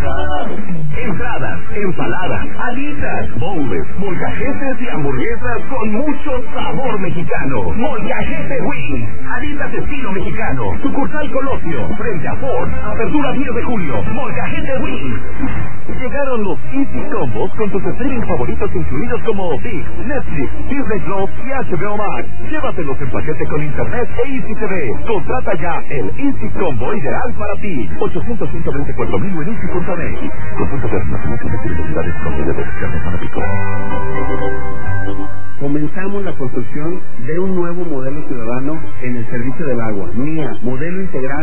Entradas, ensaladas, alitas, bowls, molcajetes y hamburguesas con mucho sabor mexicano. Molcajete Wings, alitas estilo mexicano. Sucursal Colosio, frente a Ford. Apertura 10 de julio. Molcajete Wings. Llegaron los Easy Combos con tus streaming favoritos incluidos como ViX, Netflix, Disney Plus y HBO Max. Llévatelos en paquete con internet e Easy TV. Contrata ya el Easy Combo ideal para ti. 800-124,000 en Easy.mx. Consulta de relaciones y utilidades con de carne fanático. Comenzamos la construcción de un nuevo modelo ciudadano en el servicio del agua. MIA, modelo integral